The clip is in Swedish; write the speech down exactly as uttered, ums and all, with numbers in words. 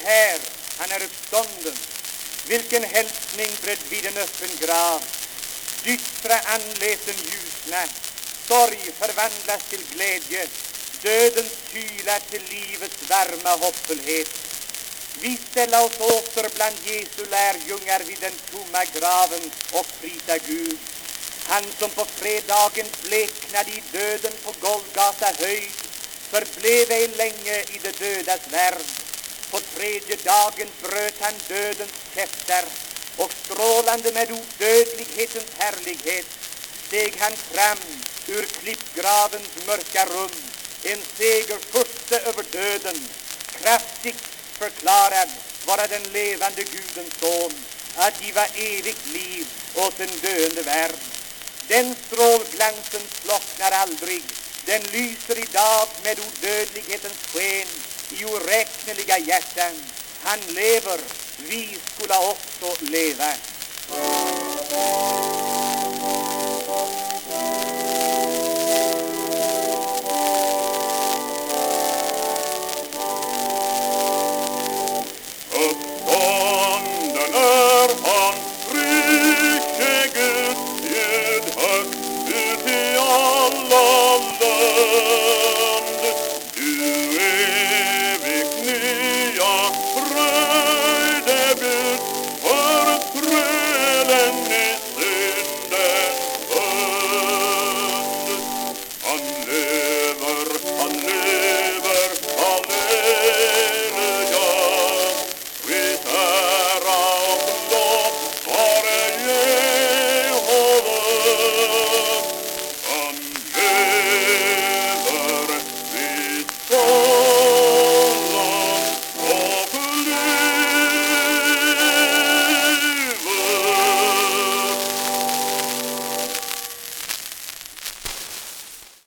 Herr, han är uppstånden. Vilken hälsning bredvid en öppen grav. Dystra anleten ljusna, sorg förvandlas till glädje, dödens kyla till livets varma hoppfullhet. Vi ställa oss åter bland Jesu lärjungar vid den tomma graven och prisa Gud. Han som på fredagen bleknade i döden på Golgata höjd, förblev ej länge i det dödas värld. På tredje dagen bröt han dödens käftar, och strålande med odödlighetens härlighet steg han fram ur klippgravens mörka rum, en segerfurste över döden, kraftigt förklarad vara den levande Gudens son, att giva evigt liv åt en döende värld. Den strålglansen slocknar aldrig, den lyser i dag med odödlighetens sken i oräkneliga hjärtan. Han lever, vi skola också leva.